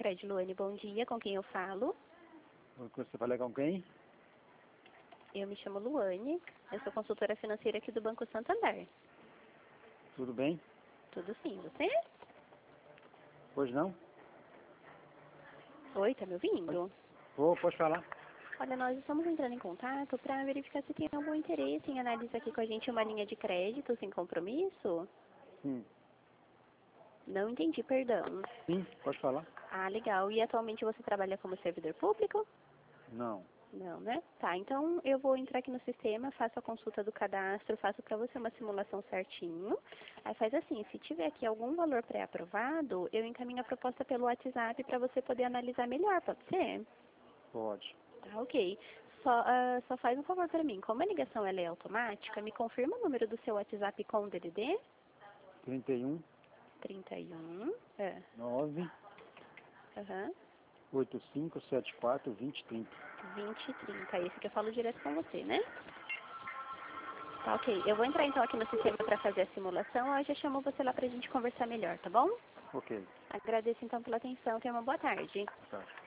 Cred, Luane, bom dia. Com quem eu falo? Você fala com quem? Eu me chamo Luane. Eu sou consultora financeira aqui do Banco Santander. Tudo bem? Tudo sim, você? Pois não? Oi, tá me ouvindo? Pode falar. Olha, nós estamos entrando em contato para verificar se tem algum interesse em analisar aqui com a gente uma linha de crédito sem compromisso. Sim. Não entendi, perdão. Sim, pode falar. Ah, legal. E atualmente você trabalha como servidor público? Não. Não, né? Tá, então eu vou entrar aqui no sistema, faço a consulta do cadastro, faço para você uma simulação certinho. Aí faz assim, se tiver aqui algum valor pré-aprovado, eu encaminho a proposta pelo WhatsApp para você poder analisar melhor, pode ser? Pode. Tá, ok. Só faz um favor para mim, como a ligação ela é automática, me confirma o número do seu WhatsApp com o DDD? 31 31, 9 aham, 85 74 20 30. 2030. Esse que eu falo direto com você, né? Tá, ok. Eu vou entrar então aqui no sistema para fazer a simulação. Eu já chamo você lá pra gente conversar melhor, tá bom? Ok. Agradeço então pela atenção. Tenha uma boa tarde. Tá.